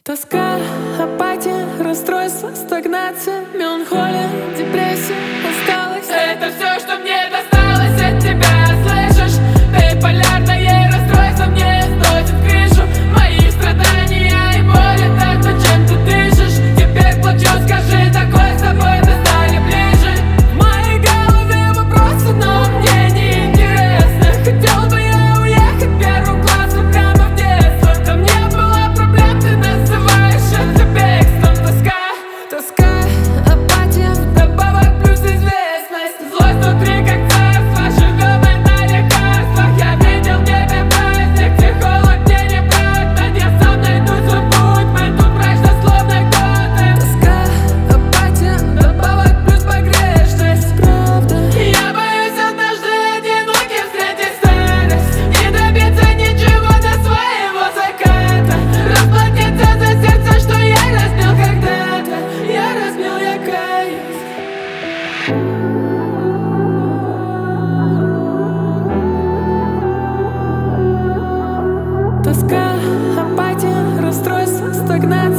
Тоска, апатия, расстройство, стагнация, меланхолия, депрессия, усталость. Это все, что мне досталось от тебя, слышишь? Биполярное расстройство мне сносит крышу. Мои страдания и боль — это то, чем ты дышишь. Теперь плачу, скажи, такой с тобой мы стали ближе. В моей голове вопросы, но мне не интересно. Хотел бы я уехать первым классом прямо в детство. Там не было проблем, ты называешь это бегством. Тоска, апатия, вдобавок плюс известность. Злость внутри как царство, живем мы на лекарствах. Я видел в небе праздник, психолог мне не брат. Ведь я сам найду свой путь, мы тут мрачно словно готы. Тоска, апатия, Вдобавок плюс погрешность. правда. Я боюсь однажды одиноким встретить старость. Не добиться ничего до своего заката. Расплатиться за сердце, что я разбил когда-то. Я разбил, я каюсь. Тоска, апатия, расстройство, стагнация.